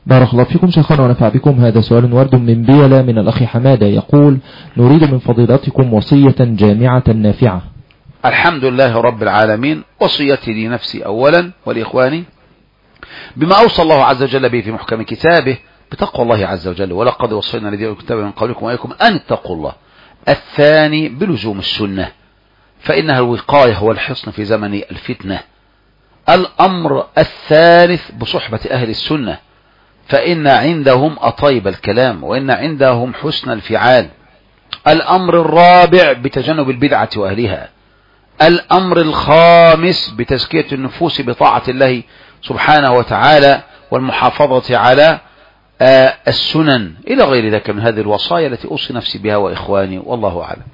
بارك الله فيكم شيخنا ونفع بكم. هذا سؤال ورد من بيلا من الأخ حمادة يقول: نريد من فضيلتكم وصية جامعة نافعة. الحمد لله رب العالمين. وصيتي لنفسي أولا ولإخواني بما أوصى الله عز وجل به في محكم كتابه بتقوى الله عز وجل، ولقد وصينا الذين أوتوا الكتاب من قبلكم وإياكم أن اتقوا الله. الثاني بلزوم السنة، فإنها الوقاية والحصن في زمن الفتنة. الأمر الثالث بصحبة أهل السنة، فإن عندهم أطيب الكلام وإن عندهم حسن الفعال. الأمر الرابع بتجنب البدعة وأهلها. الأمر الخامس بتزكية النفوس بطاعة الله سبحانه وتعالى والمحافظة على السنن إلى غير ذلك من هذه الوصايا التي أوصي نفسي بها وإخواني، والله أعلم.